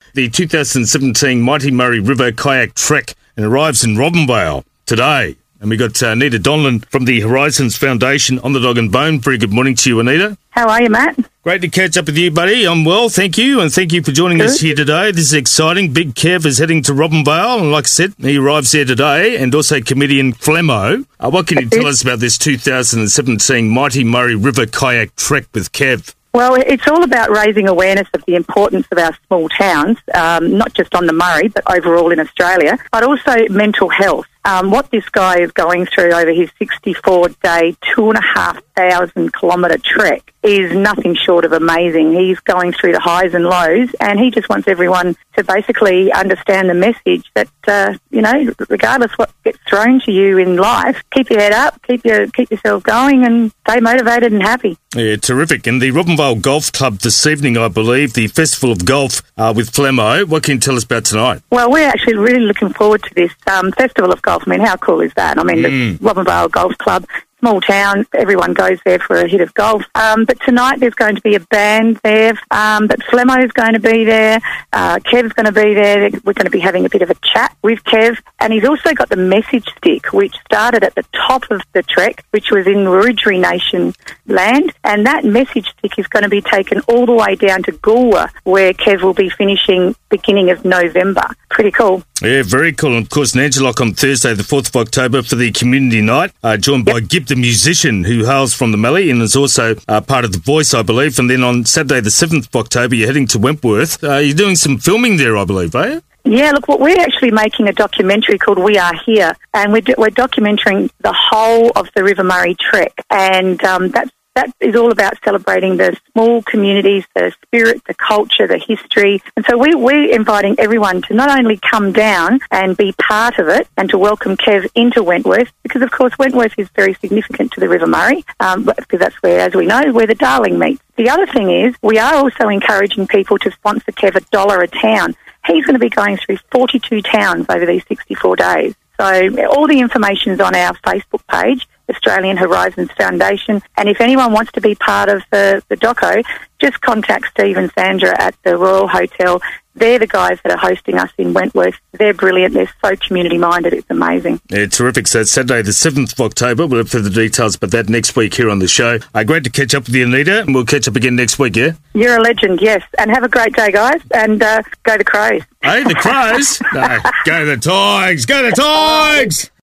the 2017 Mighty Murray River Kayak Trek, and arrives in Robinvale today. And we got Anita Donlan from the Horizons Foundation on the Dog and Bone. Very good morning to you, Anita. How are you, Matt? Great to catch up with you, buddy. I'm well, thank you, and thank you for joining us here today. This is exciting. Big Kev is heading to Robinvale, and like I said, he arrives there today, and also comedian Flemmo. What can you tell us about this 2017 Mighty Murray River Kayak Trek with Kev? Well, it's all about raising awareness of the importance of our small towns, not just on the Murray, but overall in Australia, but also mental health. What this guy is going through over his 64-day, 2,500-kilometre trek is nothing short of amazing. He's going through the highs and lows, and he just wants everyone to basically understand the message that, regardless what gets thrown to you in life, keep your head up, keep yourself going, and stay motivated and happy. Yeah, terrific. And the Robinvale Golf Club this evening, I believe, the Festival of Golf with Flemmo. What can you tell us about tonight? Well, we're actually really looking forward to this Festival of Golf. I mean, how cool is that? I mean, the Robinvale Golf Club, small town, everyone goes there for a hit of golf. But tonight there's going to be a band there, but Flemmo's going to be there, Kev's going to be there. We're going to be having a bit of a chat with Kev, and he's also got the message stick, which started at the top of the trek, which was in Wiradjuri Nation land, and that message stick is going to be taken all the way down to Goolwa, where Kev will be finishing beginning of November. Pretty cool. Yeah, very cool. And of course, Nangelock on Thursday, the 4th of October for the community night, joined by Gib the musician, who hails from the Mallee and is also part of The Voice, I believe. And then on Saturday, the 7th of October, you're heading to Wentworth. You're doing some filming there, I believe, are you? Yeah, look, we're actually making a documentary called We Are Here, and we're documenting the whole of the River Murray Trek, and that is all about celebrating the small communities, the spirit, the culture, the history. And so we're inviting everyone to not only come down and be part of it and to welcome Kev into Wentworth, because, of course, Wentworth is very significant to the River Murray, because that's where, as we know, where the Darling meets. The other thing is we are also encouraging people to sponsor Kev $1 a town. He's going to be going through 42 towns over these 64 days. So all the information is on our Facebook page, Australian Horizons Foundation. And if anyone wants to be part of the doco, just contact Steve and Sandra at the Royal Hotel. They're the guys that are hosting us in Wentworth. They're brilliant. They're so community-minded. It's amazing. Yeah, terrific. So it's Saturday, the 7th of October. We'll have further details about that next week here on the show. Great to catch up with you, Anita, and we'll catch up again next week, yeah? You're a legend, yes. And have a great day, guys. And go the Crows. Hey, the Crows? No, go the Tigers. Go the Tigers!